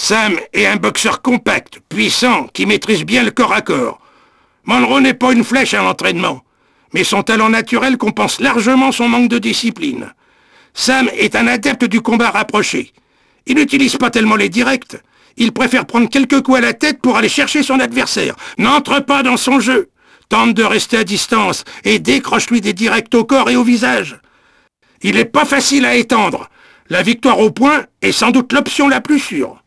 Sam est un boxeur compact, puissant, qui maîtrise bien le corps à corps. Monroe n'est pas une flèche à l'entraînement, mais son talent naturel compense largement son manque de discipline. Sam est un adepte du combat rapproché. Il n'utilise pas tellement les directs. Il préfère prendre quelques coups à la tête pour aller chercher son adversaire. N'entre pas dans son jeu. Tente de rester à distance et décroche-lui des directs au corps et au visage. Il n'est pas facile à étendre. La victoire au point est sans doute l'option la plus sûre.